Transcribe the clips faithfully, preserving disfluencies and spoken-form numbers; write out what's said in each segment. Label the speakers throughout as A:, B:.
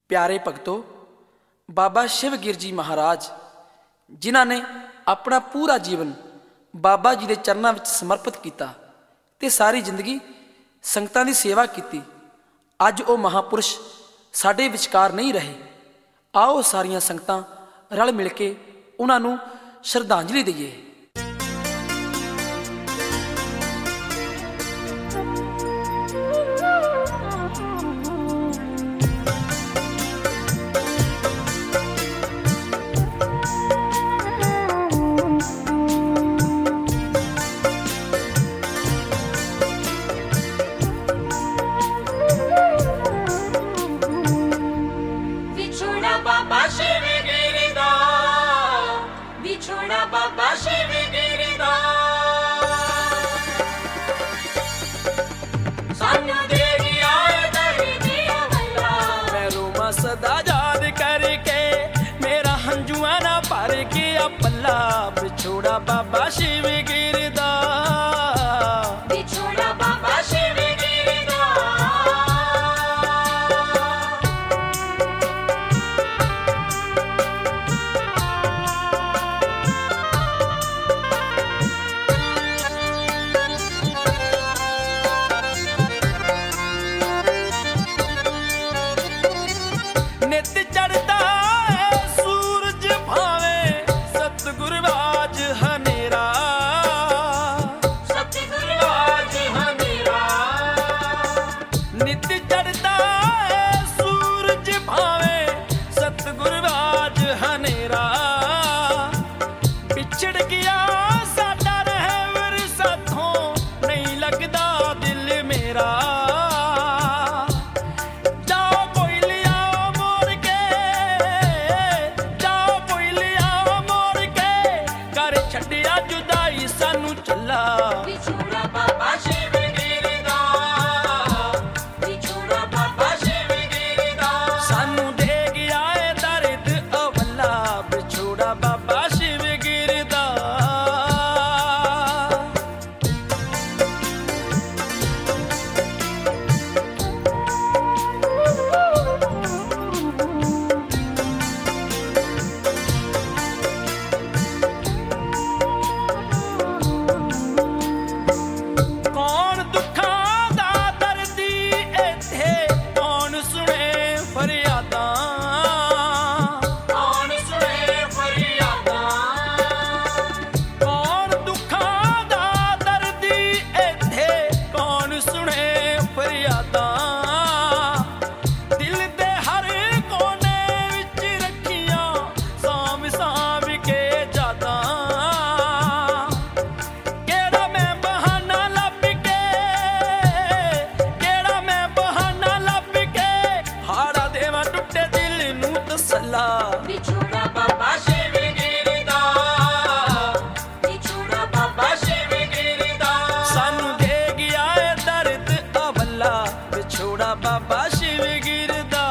A: प्यारे भगतों, बाबा शिवगिर जी महाराज जिन्हां ने अपना पूरा जीवन बाबा जी के चरणों में समर्पित किया ते सारी जिंदगी संगतां की सेवा की, अज वो महापुरुष साडे विचकार नहीं रहे। आओ सारियां संगतां रल मिल के उन्होंने श्रद्धांजलि दईए।
B: सदा याद करके मेरा हंजुआ ना भर के पल्ला, बिछोड़ा बाबा शिवगिर दा,
C: बिछोड़ा बाबा शिवगिर दा।
B: नित चढ़ता है सूरज भावे सतगुरु आज हनेरा,
C: सतगुरु आज हनेरा।
B: नित चढ़ता है सूरज भावे सतगुरु आज हनेरा, बिछड़ गया साडा रहवर साथों नहीं लगदा दिल मेरा।
C: बिछोड़ा बाबा शिवगिर दा, बिछोड़ा बाबा शिवगिर दा।
B: सानू दे गया है दर्द अवला, बिछोड़ा बाबा शिवगिर दा।
C: बिछोड़ा बाबा शिवगिर दा, बिछोड़ा बाबा शिवगिर दा।
B: सानू दे गया है दर्द अवला, बिछोड़ा बाबा शिवगिर दा।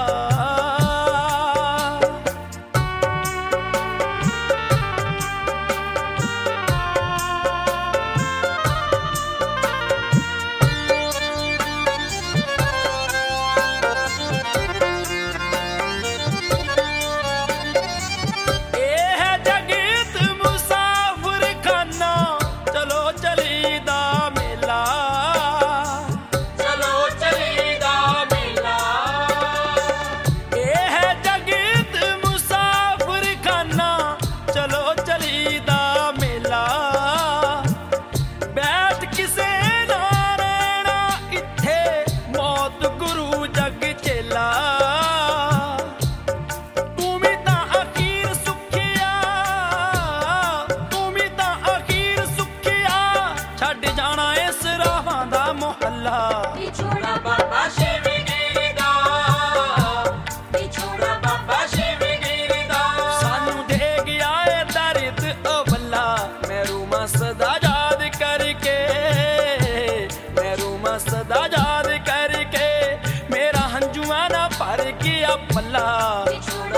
C: बिछोड़ा बाबा शिवगिर दा, बिछोड़ा बाबा शिवगिर दा।
B: सानू दे गया है दर्द अवला, मैं रूमा सदा याद करके, मैं रूमा सदा याद करके मेरा हंजुआ ना भर के पल्ला।